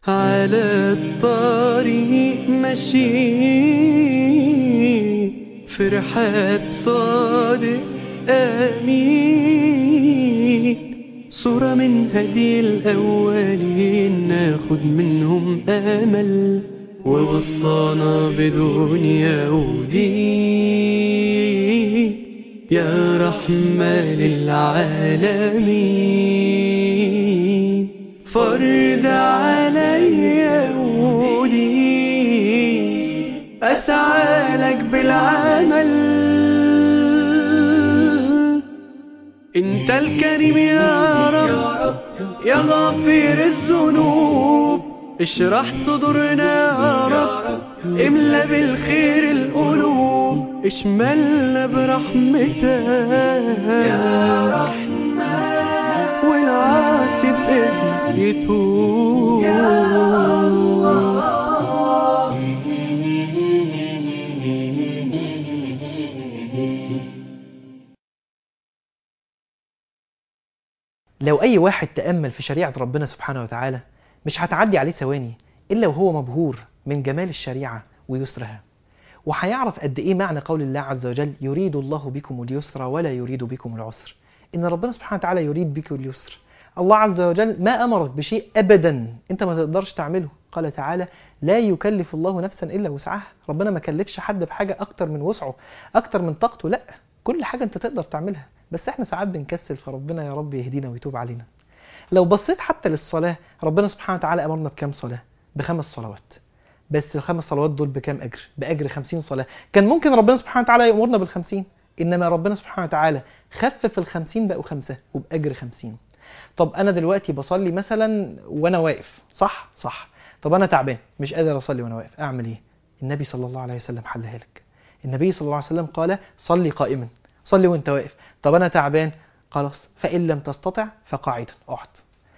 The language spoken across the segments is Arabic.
على الطريق ماشي في رحاب صادق آمين، صورة من هدي الأولين ناخد منهم أمل، ووصانا بدنيا ودين يا رحمة للعالمين. فرض عليا ودين أسعى لك بالعمل، انت الكريم يا رب يا غافر الذنوب، اشرح صدورنا يا رب، املى بالخير القلوب، اشملنا برحمتك يا رحمن، والعاصي بإذنك يتوب يا الله. لو أي واحد تأمل في شريعة ربنا سبحانه وتعالى مش هتعدي عليه ثواني إلا وهو مبهور من جمال الشريعة ويسرها، وهيعرف قد إيه معنى قول الله عز وجل يريد الله بكم اليسر ولا يريد بكم العسر. إن ربنا سبحانه وتعالى يريد بكم اليسر. الله عز وجل ما أمرك بشيء أبدا أنت ما تقدرش تعمله. قال تعالى لا يكلف الله نفسا إلا وسعها. ربنا ما كلفش حد بحاجة أكتر من وسعه، أكتر من طاقته، لا، كل حاجة أنت تقدر تعملها، بس احنا ساعات بنكسل، فربنا يا رب يهدينا ويتوب علينا. لو بصيت حتى للصلاة، ربنا سبحانه وتعالى أمرنا بكام صلاة؟ ب5 صلوات، بس ال5 صلوات دول بكام أجر؟ بأجر 50 صلاة. كان ممكن ربنا سبحانه وتعالى يأمرنا بال50، إنما ربنا سبحانه وتعالى خفف ال50 بقوا 5 وبأجر 50. طب أنا دلوقتي بصلي مثلا وأنا واقف، صح. طب أنا تعبان مش قادر أصلي وأنا واقف، أعمل إيه؟ النبي صلى الله عليه وسلم حلها لك. النبي صلى الله عليه وسلم قال صلي قائما، صلي وانت واقف. طب أنا تعبان، خلاص فإن لم تستطع فقاعدا، اقعد.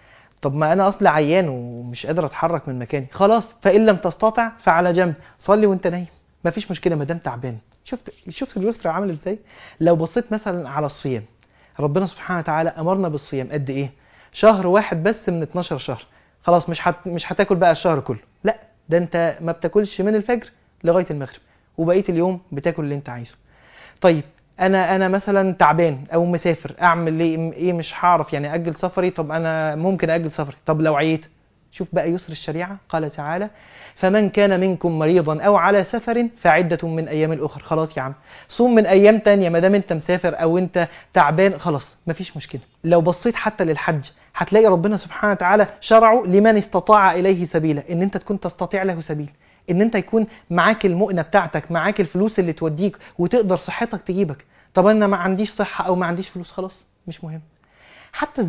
طب ما أنا أصل عيان ومش قادر أتحرك من مكاني، خلاص فإن لم تستطع فعلى جنب، صلي وانت نايم، مفيش مشكلة ما دام تعبان. شفت اليسر عامل ازاي؟ لو بصيت مثلا على الصيام، ربنا سبحانه وتعالى أمرنا بالصيام قد إيه؟ شهر واحد بس من 12 شهر. خلاص مش هتاكل بقى الشهر كله، لا، ده انت ما بتاكلش من الفجر لغاية المغرب، وبقية اليوم بتاكل اللي انت عايزه. طيب انا مثلا تعبان او مسافر، اعمل ايه؟ مش هعرف يعني اجل سفري. طب انا ممكن اجل سفري، طب لو عييت، شوف بقى يسر الشريعة. قال تعالى فمن كان منكم مريضا او على سفر فعدة من ايام الاخر. خلاص يا عم صوم من ايام تانية ما دام انت مسافر او انت تعبان، خلاص مفيش مشكلة. لو بصيت حتى للحج هتلاقي ربنا سبحانه وتعالى شرعه لمن استطاع اليه سبيلا، ان انت تكون تستطيع له سبيل، ان انت يكون معاك المؤنة بتاعتك، معاك الفلوس اللي توديك وتقدر صحتك تجيبك. طب انا ما عنديش صحة او ما عنديش فلوس، خلاص مش مهم. حتى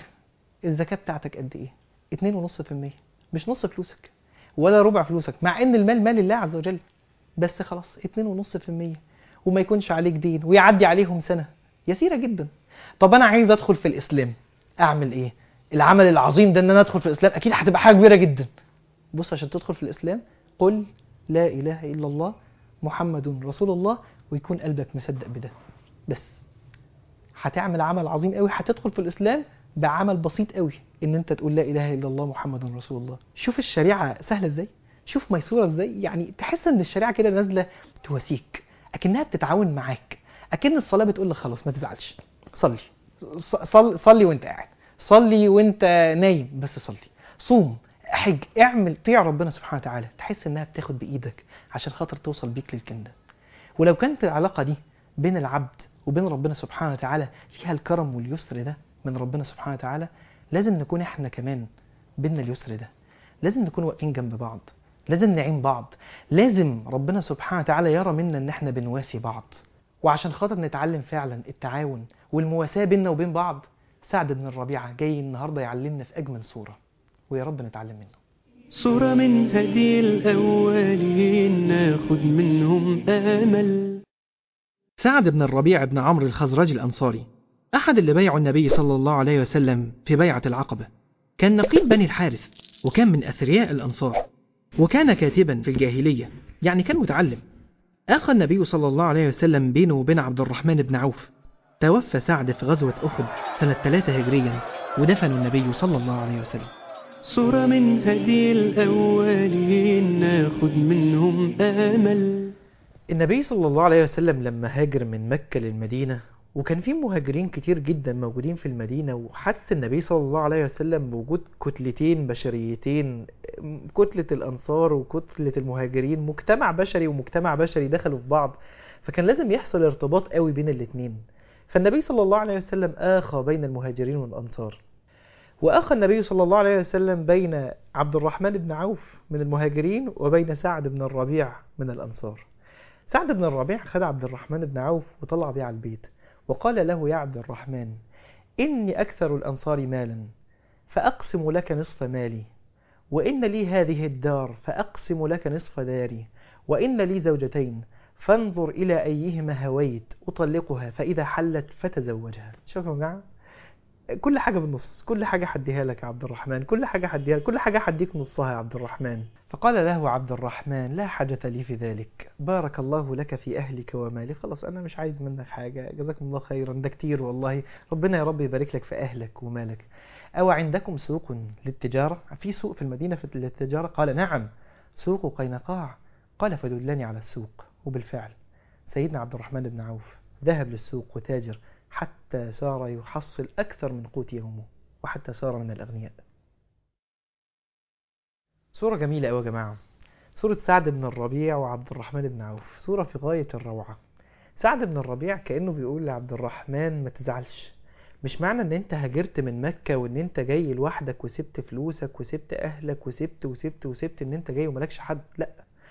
الزكاة بتاعتك قد ايه؟ 2.5%، مش نص فلوسك ولا ربع فلوسك، مع ان المال مال الله عز وجل، بس خلاص 2.5%، وما يكونش عليك دين ويعدي عليهم سنة يسيرة جدا. طب انا عايز ادخل في الاسلام، اعمل ايه؟ العمل العظيم ده ان انا ادخل في الاسلام اكيد هتبقى حاجة كبيرة جدا. بص، عشان تدخل في الاسلام قل لا اله الا الله محمد رسول الله، ويكون قلبك مصدق بده، بس هتعمل عمل عظيم قوي. هتدخل في الاسلام بعمل بسيط قوي، ان انت تقول لا اله الا الله محمد رسول الله. شوف الشريعه سهله ازاي، شوف ميسوره ازاي، يعني تحس ان الشريعه كده نازله تواسيك، اكنها بتتعاون معاك، اكن الصلاه بتقول لك خلاص ما تزعلش، صلي وانت قاعد، صلي وانت نايم، بس صلي، صوم، حج، اعمل، طيع ربنا سبحانه وتعالى. تحس انها بتاخد بايدك عشان خاطر توصل بيك للكلام ده. ولو كانت العلاقه دي بين العبد وبين ربنا سبحانه وتعالى فيها الكرم واليسر ده من ربنا سبحانه وتعالى، لازم نكون احنا كمان بيننا اليسر ده، لازم نكون واقفين جنب بعض، لازم نعين بعض، لازم ربنا سبحانه وتعالى يرى منا ان احنا بنواسي بعض. وعشان خاطر نتعلم فعلا التعاون والمواساة بيننا وبين بعض، سعد بن الربيعة جاي النهاردة يعلمنا في أجمل صورة، ويا رب نتعلم منه. صورة من هدي الأولين ناخد منهم أمل. سعد بن الربيع بن عمرو الخزرجي الأنصاري، أحد اللي بايعوا النبي صلى الله عليه وسلم في بيعة العقبة، كان نقيب بني الحارث، وكان من أثرياء الأنصار، وكان كاتبا في الجاهلية، يعني كان متعلم. أخى النبي صلى الله عليه وسلم بينه وبين عبد الرحمن بن عوف. توفى سعد في غزوة أحد سنة 3 هجريا، ودفن النبي صلى الله عليه وسلم. صورة من هدي الأولين ناخد منهم أمل. النبي صلى الله عليه وسلم لما هاجر من مكة للمدينة، وكان في مهاجرين كتير جدا موجودين في المدينة، وحس النبي صلى الله عليه وسلم بوجود كتلتين بشريتين، كتلة الأنصار وكتلة المهاجرين، مجتمع بشري ومجتمع بشري دخلوا في بعض، فكان لازم يحصل ارتباط قوي بين الاتنين. فالنبي صلى الله عليه وسلم آخى بين المهاجرين والأنصار، وأخى النبي صلى الله عليه وسلم بين عبد الرحمن بن عوف من المهاجرين وبين سعد بن الربيع من الأنصار. سعد بن الربيع خد عبد الرحمن بن عوف وطلع بيه على البيت، وقال له: يا عبد الرحمن، إني أكثر الأنصار مالا فأقسم لك نصف مالي، وإن لي هذه الدار فأقسم لك نصف داري، وإن لي زوجتين فانظر إلى أيهما هويت أطلقها، فإذا حلت فتزوجها. شوفوا يا جماعة، كل حاجة بالنص، كل حاجة حديها لك يا عبد الرحمن، كل حاجة حديها، كل حاجة حديك نصها يا عبد الرحمن. فقال له عبد الرحمن: لا حاجة لي في ذلك، بارك الله لك في أهلك ومالك، خلاص أنا مش عايز منك حاجة، جزاكم الله خيرا، ده كتير والله، ربنا يا رب يبارك لك في أهلك ومالك. أو عندكم سوق للتجارة؟ في سوق في المدينة في للتجارة؟ قال: نعم، سوق قينقاع. قال: فدلني على السوق. وبالفعل سيدنا عبد الرحمن بن عوف ذهب للسوق وتاجر حتى صار يحصل أكثر من قوت يومه، وحتى صار من الأغنياء. صورة جميلة أوي يا جماعة، صورة سعد بن الربيع وعبد الرحمن بن عوف، صورة في غاية الروعة. سعد بن الربيع كأنه بيقول لعبد الرحمن: ما تزعلش، مش معنى ان انت هاجرت من مكة وان انت جاي لوحدك وسبت فلوسك وسبت اهلك وسبت ان انت جاي وملكش حد، لا،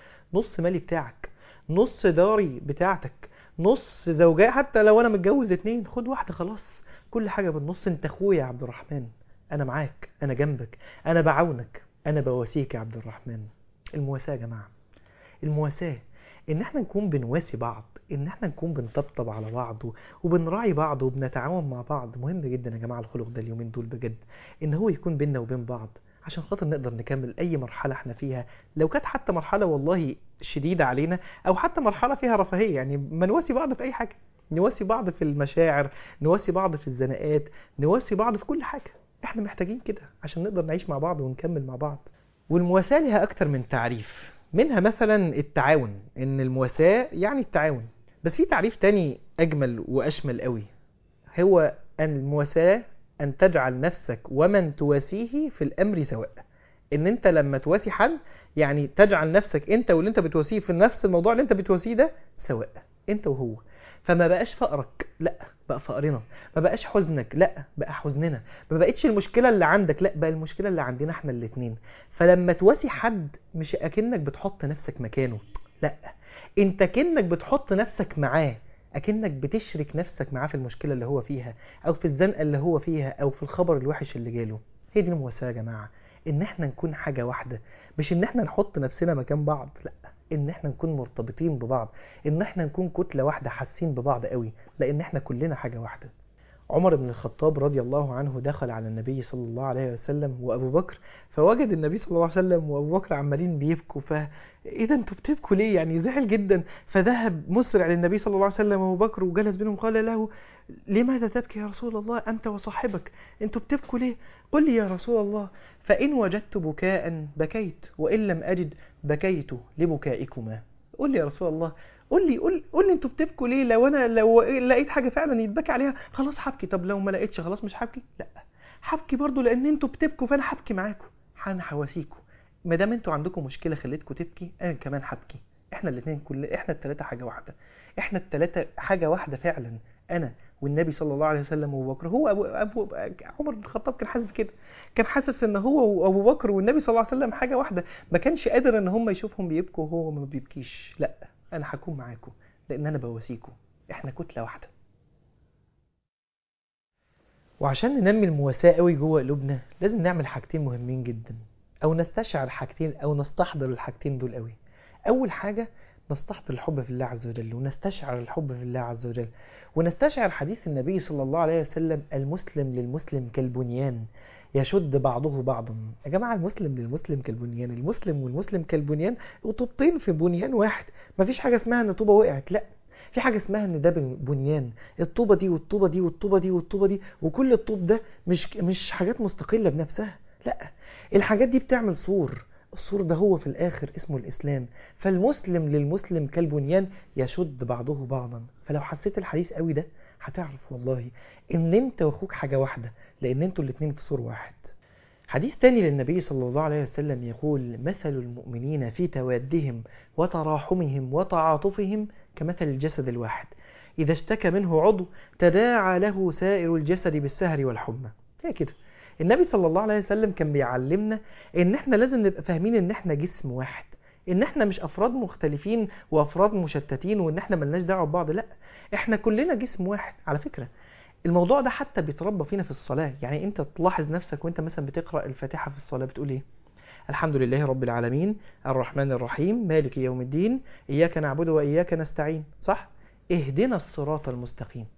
نص مالي بتاعك، نص داري بتاعتك، نص زوجات، حتى لو انا متجوز 2 خد واحدة خلاص، كل حاجة بالنص، انت اخويا يا عبد الرحمن، انا معاك، انا جنبك، انا بعاونك، انا بواسيك يا عبد الرحمن. المواساة يا جماعة، المواساة ان احنا نكون بنواسي بعض، ان احنا نكون بنطبطب على بعض وبنراعي بعض وبنتعاون مع بعض، مهم جدا يا جماعة الخلق ده اليومين دول بجد، ان هو يكون بيننا وبين بعض، عشان خاطر نقدر نكمل اي مرحلة احنا فيها، لو كانت حتى مرحلة والله شديدة علينا، او حتى مرحلة فيها رفاهية، يعني ما نواسي بعض في اي حاجة، نواسي بعض في المشاعر، نواسي بعض في الزناقات، نواسي بعض في كل حاجة، احنا محتاجين كده عشان نقدر نعيش مع بعض ونكمل مع بعض. والمواساة لها اكتر من تعريف، منها مثلا التعاون، ان المواساة يعني التعاون، بس في تعريف تاني اجمل واشمل قوي، هو ان المواساة ان تجعل نفسك ومن تواسيه في الامر سواء، ان انت لما تواسي حد يعني تجعل نفسك انت واللي انت بتواسيه في نفس الموضوع اللي انت بتواسيه ده سواء، انت وهو، فما بقاش فقرك، لا بقى فقرنا، ما بقاش حزنك، لا بقى حزننا، ما بقتش المشكلة اللي عندك، لا بقى المشكلة اللي عندنا احنا الاتنين. فلما تواسي حد مش اكنك بتحط نفسك مكانه، لا، انت كأنك بتحط نفسك معاه، اكنك بتشرك نفسك معاه في المشكلة اللي هو فيها، او في الزنقة اللي هو فيها، او في الخبر الوحش اللي جاله. هي دي المواساة يا جماعة، ان احنا نكون حاجة واحدة، مش ان احنا نحط نفسنا مكان بعض، لا، ان احنا نكون مرتبطين ببعض، ان احنا نكون كتلة واحدة حاسين ببعض قوي، لان احنا كلنا حاجة واحدة. عمر بن الخطاب رضي الله عنه دخل على النبي صلى الله عليه وسلم وابو بكر، فوجد النبي صلى الله عليه وسلم وابو بكر عمالين بيبكوا، ايه ده انتوا بتبكوا ليه؟ يعني زعل جدا، فذهب مسرع للنبي صلى الله عليه وسلم وابو بكر وجلس بينهم، قال له: لماذا تبكي يا رسول الله انت وصاحبك؟ انتوا بتبكوا ليه؟ قل لي يا رسول الله، فان وجدت بكاء بكيت، وان لم اجد بكيت لبكائكما. قل لي يا رسول الله، قول لي انتوا بتبكوا ليه؟ لو لقيت حاجه فعلا يتبكي عليها خلاص هبكي، طب لو ما لقيتش خلاص مش هبكي؟ لا، هبكي برضو لان انتوا بتبكوا، فانا هبكي معاكم، انا هواسيكم، ما دام انتوا عندكم مشكله خليتكم تبكي، انا كمان هبكي، احنا الاثنين، احنا الثلاثه حاجه واحده، احنا الثلاثه حاجه واحده فعلا، انا والنبي صلى الله عليه وسلم وابو بكر. هو عمر بن الخطاب كان حاسس كده، كان حاسس ان هو وابو بكر والنبي صلى الله عليه وسلم حاجه واحده، ما كانش قادر ان هم يشوفهم بيبكوا وهو ما بيبكيش، لا، انا هكون معاكم لان انا بواسيكم، احنا كتله واحده. وعشان ننمي المواساة قوي جوه قلوبنا لازم نعمل حاجتين مهمين جدا، او نستشعر حاجتين، او نستحضر الحاجتين دول قوي. اول حاجة نستحضر الحب في الله عز وجل، ونستشعر الحب في الله عز وجل، ونستشعر حديث النبي صلى الله عليه وسلم: المسلم للمسلم كالبنيان يشد بعضه بعضا. يا جماعة المسلم للمسلم كالبنيان، المسلم والمسلم كالبنيان، وطوبتين في بنيان واحد، مفيش حاجة اسمها ان طوبة وقعت، لا، في حاجة اسمها ان ده بنيان، الطوبة دي والطوبة دي والطوبة دي والطوبة دي، وكل الطوب ده مش حاجات مستقلة بنفسها، لا، الحاجات دي بتعمل سور، السور ده هو في الآخر اسمه الإسلام. فالمسلم للمسلم كالبنيان يشد بعضه بعضا. فلو حسيت الحديث قوي ده هتعرف والله ان انت واخوك حاجة واحدة، لان انتوا الاتنين في سور واحد. حديث تاني للنبي صلى الله عليه وسلم يقول: مثل المؤمنين في توادهم وتراحمهم وتعاطفهم كمثل الجسد الواحد، إذا اشتكى منه عضو تداعى له سائر الجسد بالسهر والحمى. هي كده. النبي صلى الله عليه وسلم كان بيعلمنا ان احنا لازم نبقى فاهمين ان احنا جسم واحد، ان احنا مش افراد مختلفين وافراد مشتتين وان احنا ملناش دعوه ببعض. لا، احنا كلنا جسم واحد. على فكره الموضوع ده حتى بيتربى فينا في الصلاه. يعني انت تلاحظ نفسك وانت مثلا بتقرا الفاتحه في الصلاه بتقول ايه؟ الحمد لله رب العالمين الرحمن الرحيم مالك يوم الدين اياك نعبد واياك نستعين. صح؟ اهدنا الصراط المستقيم.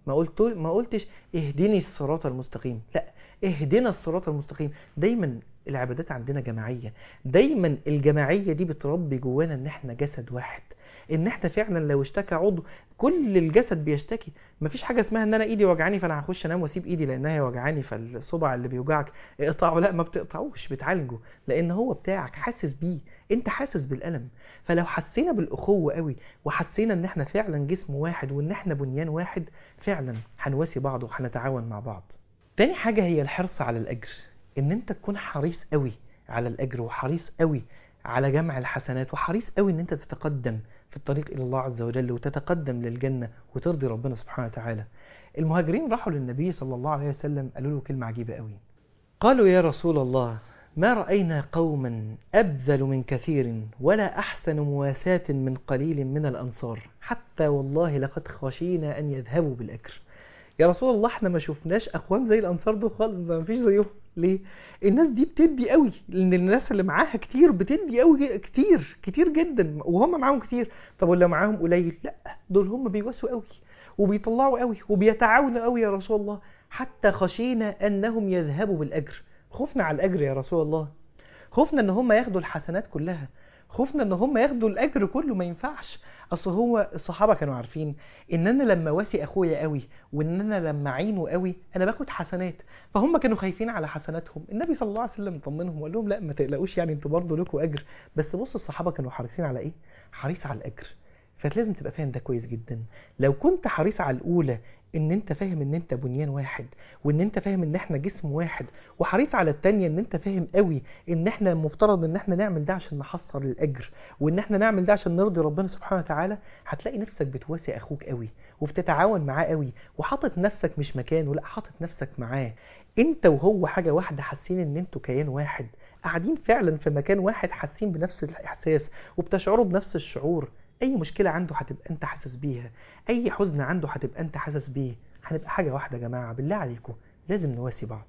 ما قلتش اهدني الصراط المستقيم، لا، اهدنا الصراط المستقيم. دايما العبادات عندنا جماعية، دايما الجماعية دي بتربي جوانا ان احنا جسد واحد، ان احنا فعلا لو اشتكى عضو كل الجسد بيشتكي. مفيش حاجة اسمها ان انا ايدي وجعاني فانا هخش انام واسيب ايدي لانها وجعاني، فالصبع اللي بيوجعك اقطعه. لا، ما بتقطعوش، بتعالجه، لان هو بتاعك، حاسس بيه، انت حاسس بالألم. فلو حسينا بالأخوة قوي وحسينا ان احنا فعلا جسم واحد وان احنا بنيان واحد، فعلا هنواسي بعض وهنتعاون مع بعض. تاني حاجة هي الحرص على الأجر، ان انت تكون حريص قوي على الأجر وحريص قوي على جمع الحسنات وحريص قوي ان انت تتقدم في الطريق إلى الله عز وجل وتتقدم للجنة وترضي ربنا سبحانه وتعالى. المهاجرين راحوا للنبي صلى الله عليه وسلم قالوا له كلمة عجيبة قوي. قالوا: يا رسول الله، ما رأينا قوما أبذل من كثير ولا أحسن مواساة من قليل من الأنصار، حتى والله لقد خشينا أن يذهبوا بالأجر. يا رسول الله، احنا ما شفناش أقوام زي الأنصار دول خالص، ما فيش زيهم. ليه؟ الناس دي بتدي قوي، لأن الناس اللي معاها كتير بتدي قوي، كتير كتير جدا، وهم معاهم كتير. طب واللي معاهم قليل؟ لا، دول هم بيواسوا قوي وبيطلعوا قوي وبيتعاونوا قوي يا رسول الله، حتى خشينا أنهم يذهبوا بالأجر. خوفنا على الأجر يا رسول الله، خوفنا ان هم ياخدوا الحسنات كلها، خوفنا ان هم ياخدوا الاجر كله. ما ينفعش. اصل هو الصحابه كانوا عارفين ان انا لما واسي اخويا قوي وان انا لما اعينه قوي انا باخد حسنات، فهم كانوا خايفين على حسناتهم. النبي صلى الله عليه وسلم طمنهم وقال لهم: لا، ما تقلقوش، يعني انتوا برضه لكم اجر. بس بص، الصحابه كانوا حريصين على ايه؟ حريص على الاجر. فلازم تبقى فاهم ده كويس جدا. لو كنت حريص على الاولى، ان انت فاهم ان انت بنيان واحد وان انت فاهم ان احنا جسم واحد، وحريص على التانية ان انت فاهم قوي ان احنا مفترض ان احنا نعمل ده عشان نحصل الاجر وان احنا نعمل ده عشان نرضي ربنا سبحانه وتعالى، هتلاقي نفسك بتواسي اخوك قوي وبتتعاون معاه قوي وحاطط نفسك مش مكانه، لا، حاطط نفسك معاه. انت وهو حاجة واحدة، حاسين ان انتوا كيان واحد، قاعدين فعلا في مكان واحد، حاسين بنفس الاحساس وبتشعروا بنفس الشعور. اي مشكلة عنده هتبقى انت حاسس بيها، اي حزن عنده هتبقى انت حاسس بيه. هنبقى حاجة واحدة يا جماعة، بالله عليكم لازم نواسي بعض.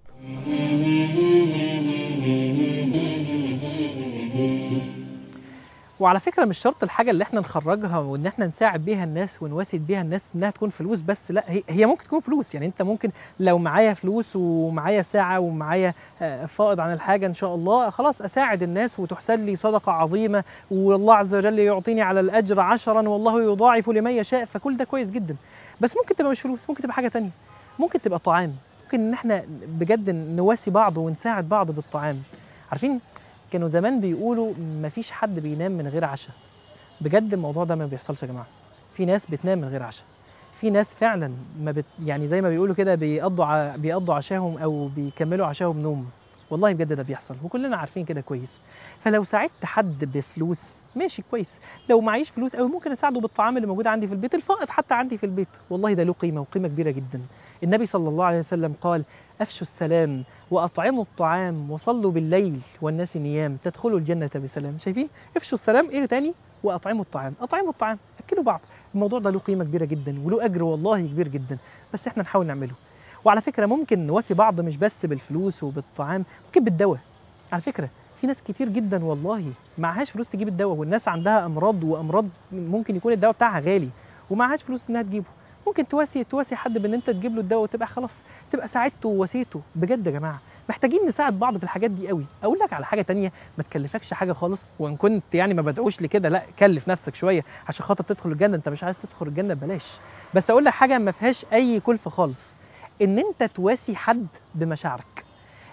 وعلى فكرة مش شرط الحاجة اللي احنا نخرجها وان احنا نساعد بيها الناس ونواسد بيها الناس انها تكون فلوس بس. لا، هي ممكن تكون فلوس. يعني انت ممكن لو معايا فلوس ومعايا ساعة ومعايا فائض عن الحاجة، ان شاء الله خلاص اساعد الناس وتحسن لي صدقة عظيمة والله عز وجل يعطيني على الاجر 10 والله يضاعف لمن يشاء. فكل ده كويس جدا. بس ممكن تبقى مش فلوس، ممكن تبقى حاجة تانية، ممكن تبقى طعام. ممكن ان احنا بجد نواسي بعض ونساعد بعض بالطعام. عارفين كانوا زمان بيقولوا مفيش حد بينام من غير عشاء. بجد الموضوع ده ما بيحصلش يا جماعه. في ناس بتنام من غير عشاء، في ناس فعلا ما يعني زي ما بيقولوا كده بيقضوا عشاهم او بيكملوا عشاهم نوم. والله بجد ده بيحصل وكلنا عارفين كده كويس. فلو ساعدت حد بفلوس ماشي كويس، لو معيش فلوس قوي ممكن اساعده بالطعام اللي موجود عندي في البيت، الفائض حتى عندي في البيت، والله ده له قيمه وقيمه كبيره جدا. النبي صلى الله عليه وسلم قال: افشوا السلام واطعموا الطعام وصلوا بالليل والناس نيام تدخلوا الجنه بسلام. شايفين؟ افشوا السلام، ايه تاني؟ واطعموا الطعام. اطعموا الطعام، اكلوا بعض. الموضوع ده له قيمه كبيره جدا وله اجر والله كبير جدا، بس احنا نحاول نعمله. وعلى فكره ممكن نواسي بعض مش بس بالفلوس وبالطعام، ممكن بالدواء. على فكره في ناس كتير جدا والله معهاش فلوس تجيب الدواء، والناس عندها امراض ممكن يكون الدواء بتاعها غالي ومعهاش فلوس انها تجيبه. ممكن تواسي حد بان انت تجيب له الدواء وتبقى خلاص تبقى ساعدته وواسيته. بجد يا جماعه محتاجين نساعد بعض في الحاجات دي قوي. اقول لك على حاجه تانية ما تكلفكش حاجه خالص، وان كنت يعني ما بدعوش لكده، لا، كلف نفسك شويه عشان خاطر تدخل الجنه. انت مش عايز تدخل الجنه ببلاش. بس اقول لك حاجه ما فيهاش اي كلفه خالص، ان انت تواسي حد بمشاعرك،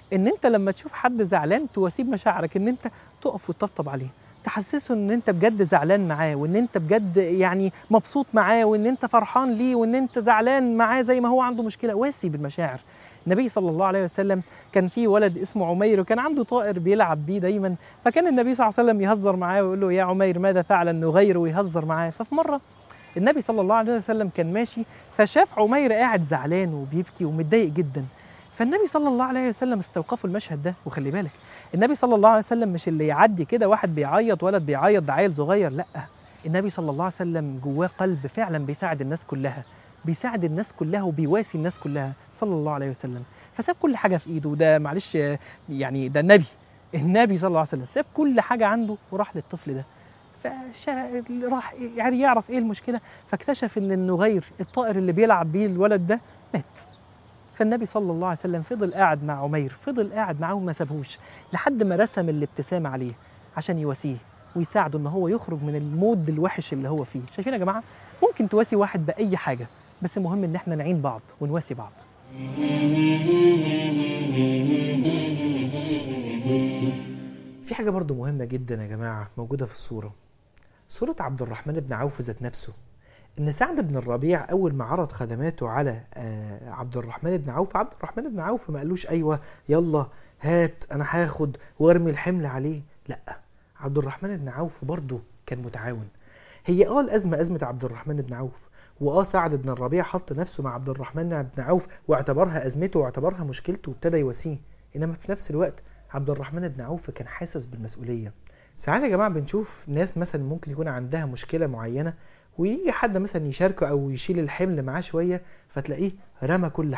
ان انت لما تشوف حد زعلان تواسيه بمشاعرك، ان انت تقف وتطبطب عليه، تحسسه ان انت بجد زعلان معاه، وان انت بجد يعني مبسوط معاه، وان انت فرحان ليه، وان انت زعلان معاه زي ما هو عنده مشكله. واسي بالمشاعر. النبي صلى الله عليه وسلم كان في ولد اسمه عمير، وكان عنده طائر بيلعب بيه دايما، فكان النبي صلى الله عليه وسلم يهزر معاه ويقول له يا عمير ماذا فعل النغير، ويهزر معاه. ففي مره النبي صلى الله عليه وسلم كان ماشي، فشاف عمير قاعد زعلان وبيبكي ومتضايق جدا. فالنبي صلى الله عليه وسلم استوقفوا المشهد ده. وخلي بالك النبي صلى الله عليه وسلم مش اللي يعدي كده واحد بيعيط ولد بيعيط ده عيل صغير، لا، النبي صلى الله عليه وسلم جواه قلب فعلا بيساعد الناس كلها، بيساعد الناس كلها وبيواسي الناس كلها صلى الله عليه وسلم. فساب كل حاجه في ايده، ده معلش يعني ده النبي صلى الله عليه وسلم ساب كل حاجه عنده وراح للطفل ده. راح يعني يعرف ايه المشكله، فاكتشف ان النغير الطائر اللي بيلعب بيه الولد ده مات. فالنبي صلى الله عليه وسلم فضل قاعد مع عمير، فضل قاعد معاه وما سابهوش لحد ما رسم الابتسامه عليه عشان يواسيه ويساعده ان هو يخرج من المود الوحش اللي هو فيه. شايفين يا جماعه؟ ممكن تواسي واحد باي حاجه، بس المهم ان احنا نعين بعض ونواسي بعض. في حاجه برضو مهمه جدا يا جماعه موجوده في صورة عبد الرحمن بن عوف ذات نفسه. ان سعد بن الربيع اول ما عرض خدماته على عبد الرحمن بن عوف، عبد الرحمن بن عوف ما قالوش ايوه يلا هات انا هاخد وارمي الحمل عليه، لا، عبد الرحمن بن عوف برضه كان متعاون. هي الازمه ازمه عبد الرحمن بن عوف، سعد بن الربيع حط نفسه مع عبد الرحمن بن عوف واعتبرها ازمته واعتبرها مشكلته وابتدى يواسيه، انما في نفس الوقت عبد الرحمن بن عوف كان حاسس بالمسؤوليه. ساعات يا جماعه بنشوف ناس مثلا ممكن يكون عندها مشكله معينه، ويجي حد مثلا يشاركه او يشيل الحمل معاه شويه، فتلاقيه رمى كل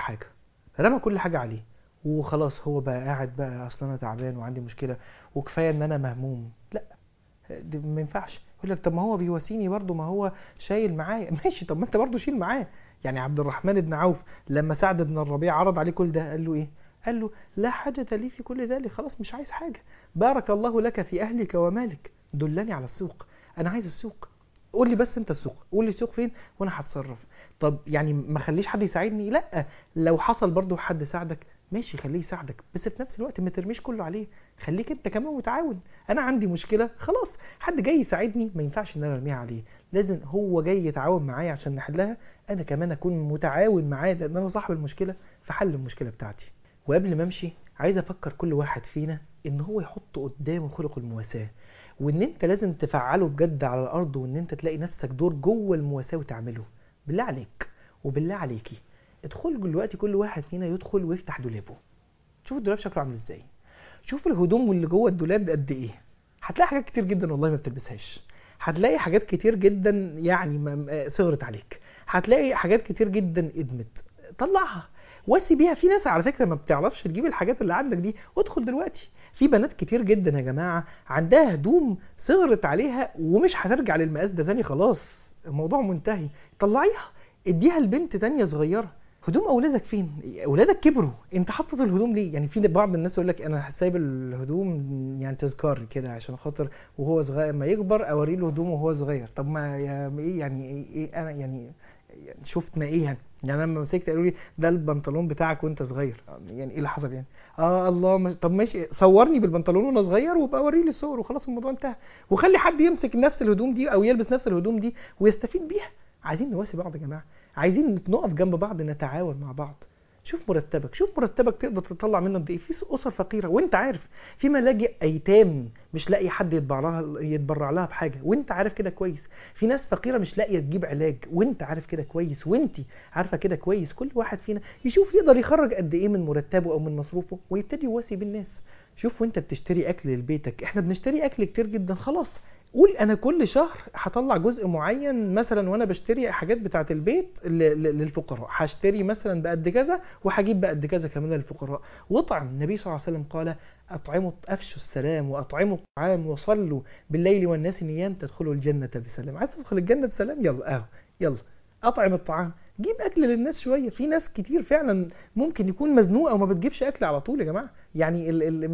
حاجه عليه، وخلاص هو بقى قاعد بقى اصلا انا تعبان وعندي مشكله وكفايه ان انا مهموم. لا، دي ما ينفعش. يقول لك طب ما هو بيواسيني برضه، ما هو شايل معايا. ماشي، طب ما انت برضه شيل معاه. يعني عبد الرحمن بن عوف لما سعد بن الربيع عرض عليه كل ده قال له ايه؟ قال له لا حاجة لي في كل ذلك، خلاص مش عايز حاجة، بارك الله لك في أهلك ومالك، دلني على السوق، أنا عايز السوق، قول لي بس انت السوق، قول لي السوق فين وانا هتصرف. طب يعني ما خليش حد يساعدني؟ لا، لو حصل برضه حد ساعدك ماشي خليه يساعدك، بس في نفس الوقت ما ترميش كله عليه، خليك انت كمان متعاون. انا عندي مشكله خلاص، حد جاي يساعدني ما ينفعش ان انا ارميها عليه، لازم هو جاي يتعاون معايا عشان نحلها، انا كمان اكون متعاون معاه لان انا صاحب المشكله في حل المشكله بتاعتي. وقبل ما امشي عايز افكر كل واحد فينا ان هو يحط قدامه خلق المواساه، وان انت لازم تفعله بجد على الارض، وان انت تلاقي نفسك دور جوه المواساه وتعمله. بالله عليك وبالله عليكي ادخل دلوقتي كل واحد فينا يدخل ويفتح دولابه، شوف الدولاب شكله عامل ازاي، شوف الهدوم اللي جوه الدولاب قد ايه، هتلاقي حاجات كتير جدا والله ما بتلبسهاش، هتلاقي حاجات كتير جدا يعني صغرت عليك، هتلاقي حاجات كتير جدا ادمت، طلعها واسي بيها. في ناس على فكره ما بتعرفش تجيب الحاجات اللي عندك دي، وادخل دلوقتي. في بنات كتير جدا يا جماعه عندها هدوم صغرت عليها ومش هترجع للمقاس ده تاني، خلاص الموضوع منتهي، طلعيها اديها لبنت تانية صغيره. هدوم اولادك فين؟ اولادك كبروا، انت حاطط الهدوم ليه؟ يعني في بعض الناس يقول لك انا سايب الهدوم يعني تذكار كده عشان خاطر وهو صغير ما يكبر اوري له هدومه وهو صغير. طب ما ايه يعني ايه انا يعني شفت ما ايه يعني انا لما مسكت قالوا لي ده البنطلون بتاعك وانت صغير، يعني ايه اللي حصل يعني؟ الله طب ماشي صورني بالبنطلون وانا صغير وابقى وري لي الصور وخلاص الموضوع انتهى، وخلي حد يمسك نفس الهدوم دي او يلبس نفس الهدوم دي ويستفيد بيها. عايزين نواسي بعض يا جماعه، عايزين نقف جنب بعض، نتعاون مع بعض. شوف مرتبك تقدر تطلع منه قد ايه. في اسر فقيره وانت عارف، في ملاجئ ايتام مش لاقي حد يتبرع لها بحاجه وانت عارف كده كويس، في ناس فقيره مش لاقيه تجيب علاج وانت عارف كده كويس، وانت عارفه كده كويس. كل واحد فينا يشوف يقدر يخرج قد ايه من مرتبه او من مصروفه ويبتدي يواسي بالناس. شوف وانت بتشتري اكل لبيتك، احنا بنشتري اكل كتير جدا، خلاص قول انا كل شهر هطلع جزء معين مثلا وانا بشتري حاجات بتاعه البيت للفقراء، هشتري مثلا بقد كذا وهجيب بقد كذا كمان للفقراء واطعم. النبي صلى الله عليه وسلم قال اطعموا افشوا السلام واطعموا الطعام وصلوا بالليل والناس نيام تدخلوا الجنه بسلام. عايز تدخل الجنه بسلام؟ يلا يلا اطعم الطعام، جيب اكل للناس شويه. في ناس كتير فعلا ممكن يكون مزنوقه وما بتجيبش اكل على طول يا جماعه، يعني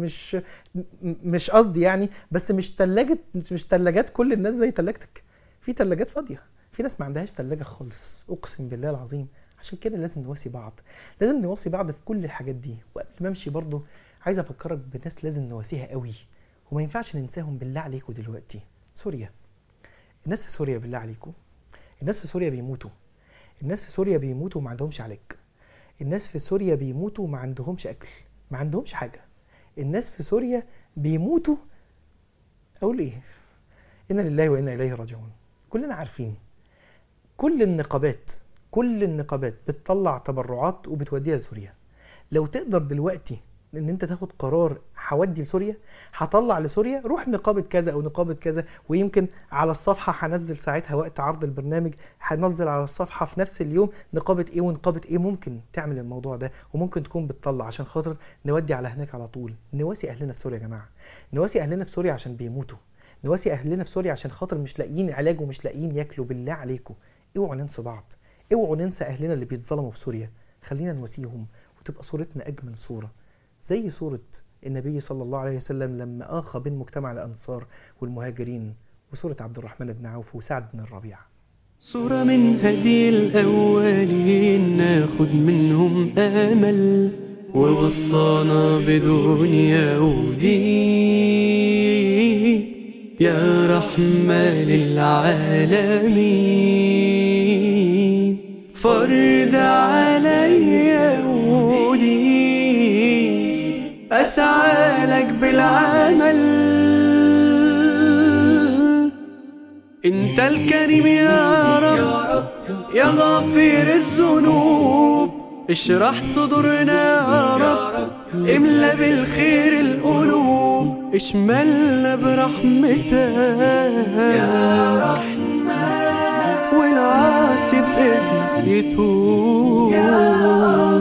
مش قصدي يعني، بس مش تلاجات كل الناس زي تلاجتك، في تلاجات فاضيه، في ناس ما عندهاش تلاجه خالص اقسم بالله العظيم. عشان كده لازم نواسي بعض، لازم نواسي بعض في كل الحاجات دي. وقبل ما امشي برضه عايز افكرك بناس لازم نواسيها قوي وما ينفعش ننساهم بالله عليكم دلوقتي. سوريا. الناس في سوريا بالله عليكم، الناس في سوريا بيموتوا، الناس في سوريا بيموتوا وما عندهمش علاج، الناس في سوريا بيموتوا وما عندهمش اكل، ما عندهمش حاجه. الناس في سوريا بيموتوا، اقول ايه، إنا لله وإنا إليه راجعون. كلنا عارفين كل النقابات بتطلع تبرعات وبتوديها لسوريا. لو تقدر دلوقتي ان انت تاخد قرار هودي لسوريا، هطلع لسوريا، روح نقابة كذا او نقابة كذا، ويمكن على الصفحة هنزل ساعتها وقت عرض البرنامج، هنزل على الصفحة في نفس اليوم نقابة ايه ونقابة ايه. ممكن تعمل الموضوع ده وممكن تكون بتطلع عشان خاطر نودي على هناك على طول. نواسي اهلنا في سوريا يا جماعة، نواسي اهلنا في سوريا عشان بيموتوا، نواسي اهلنا في سوريا عشان خاطر مش لاقيين علاج ومش لاقيين ياكلوا. بالله عليكم اوعوا ننسى بعض، اوعوا ننسى اهلنا اللي بيتظلموا في سوريا. خلينا نواسيهم وتبقى صورتنا اجمل صورة، زي صورة النبي صلى الله عليه وسلم لما آخى بين مجتمع الأنصار والمهاجرين، وصورة عبد الرحمن بن عوف وسعد بن الربيع. صورة من هدي الأولين ناخد منهم آمل، ووصانا بدنيا ودين يا رحمة للعالمين. فرد علي ودي أسعى لك بالعمل، انت الكريم يا رب يا غفير الذنوب. اشرح صدورنا يا رب، املا بالخير القلوب. اشملنا برحمتك يا رحمن، والعاصي بإذنك يتوب.